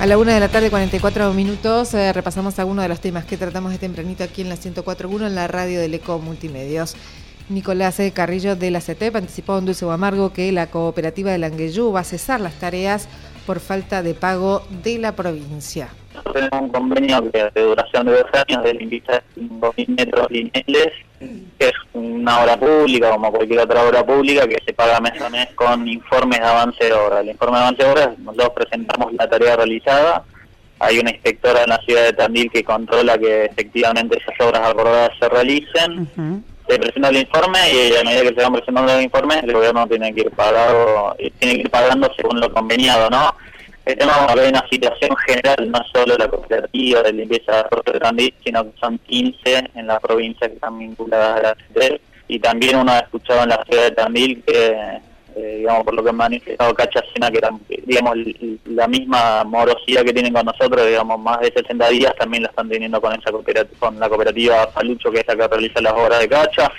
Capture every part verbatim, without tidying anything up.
la una de la tarde, cuarenta y cuatro minutos, eh, repasamos algunos de los temas que tratamos de tempranito aquí en la ciento cuatro punto uno en la radio del Eco Multimedios. Nicolás Carrillo de la C E T E P anticipó en Dulce o Amargo que la cooperativa de Langueyú va a cesar las tareas por falta de pago de la provincia. Tenemos un convenio que de duración de dos años de limpieza de cinco mil metros lineales, que es una obra pública, como cualquier otra obra pública, que se paga mes a mes con informes de avance de obra. El informe de avance de obra, nosotros presentamos la tarea realizada, hay una inspectora en la ciudad de Tandil que controla que efectivamente esas obras acordadas se realicen. Uh-huh. Se presenta el informe y a medida que se van presentando los informes, el gobierno tiene que ir pagado, tiene que ir pagando según lo conveniado, ¿no? Tenemos una situación general, no solo la cooperativa de limpieza de Puerto de Tandil, sino que son quince en la provincia que están vinculadas a la C E T E P. Y también uno ha escuchado en la ciudad de Tandil que, eh, digamos, por lo que han manifestado Cachacena, que eran, digamos, la misma morosidad que tienen con nosotros, digamos, más de sesenta días, también la están teniendo con esa cooperativa, con la cooperativa Palucho, que es la que realiza las obras de Cacha.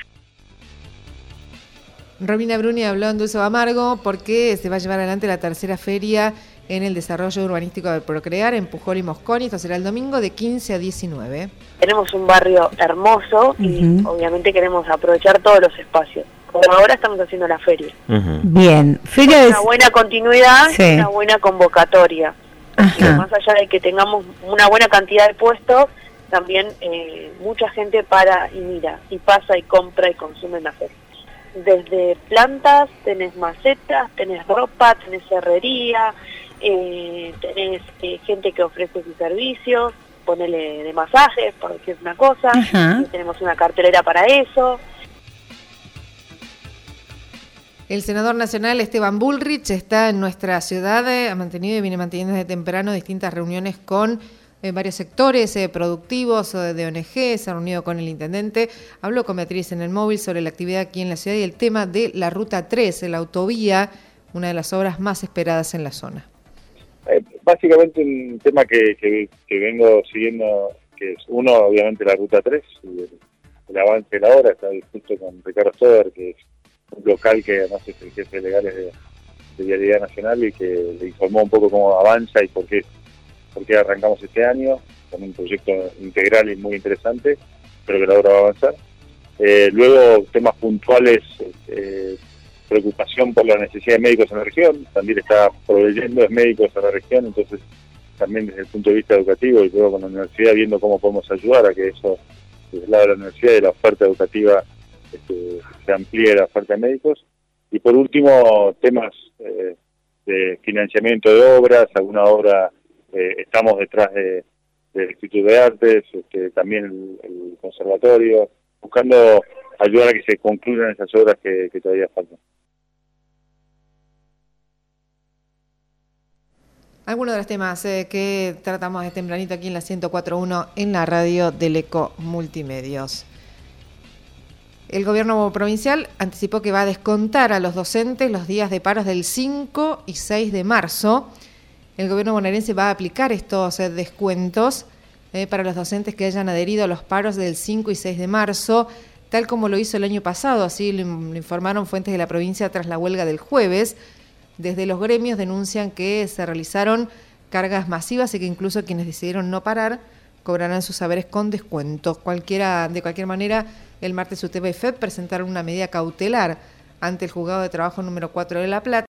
Romina Bruni habló en Dulce o Amargo porque se va a llevar adelante la tercera feria en el desarrollo urbanístico de Procrear en Pujol y Mosconi. Esto será el domingo de quince a diecinueve. Tenemos un barrio hermoso y uh-huh. obviamente queremos aprovechar todos los espacios. Como ahora estamos haciendo la feria. Uh-huh. Bien, feria es una buena continuidad, sí. Una buena convocatoria. Y más allá de que tengamos una buena cantidad de puestos, también eh, mucha gente para y mira, y pasa y compra y consume en la feria. Desde plantas, tenés macetas, tenés ropa, tenés herrería, eh, tenés eh, gente que ofrece sus servicios, ponele de masajes, por decir una cosa, uh-huh. tenemos una cartelera para eso. El senador nacional Esteban Bullrich está en nuestra ciudad, eh, ha mantenido y viene manteniendo desde temprano distintas reuniones con en varios sectores eh, productivos eh, de O N G, se ha reunido con el intendente, habló con Beatriz en el móvil sobre la actividad aquí en la ciudad y el tema de la Ruta tres, la autovía, una de las obras más esperadas en la zona. Eh, básicamente un tema que, que, que vengo siguiendo, que es uno, obviamente la Ruta tres, y el, el avance de la obra, está justo con Ricardo Stover, que es un local que además es el jefe legal de, de Vialidad Nacional y que le informó un poco cómo avanza y por qué porque arrancamos este año con un proyecto integral y muy interesante, pero que la obra va a avanzar. Eh, luego, temas puntuales, eh, preocupación por la necesidad de médicos en la región, también está proveyendo de médicos a la región, entonces también desde el punto de vista educativo y luego con la universidad viendo cómo podemos ayudar a que eso, desde el lado de la universidad y la oferta educativa, este, se amplíe la oferta de médicos. Y por último, temas eh, de financiamiento de obras, alguna obra. Eh, estamos detrás de, del Instituto de Artes, este, también el, el conservatorio, buscando ayudar a que se concluyan esas obras que, que todavía faltan. Algunos de los temas eh, que tratamos de tempranito aquí en la ciento cuatro punto uno en la radio del Eco Multimedios. El gobierno provincial anticipó que va a descontar a los docentes los días de paros del cinco y seis de marzo. El gobierno bonaerense va a aplicar estos eh, descuentos eh, para los docentes que hayan adherido a los paros del cinco y seis de marzo, tal como lo hizo el año pasado, así lo, lo informaron fuentes de la provincia tras la huelga del jueves. Desde los gremios denuncian que se realizaron cargas masivas y que incluso quienes decidieron no parar cobrarán sus saberes con descuentos. Cualquiera, de cualquier manera, el martes U T E P y F E P presentaron una medida cautelar ante el juzgado de trabajo número cuatro de La Plata.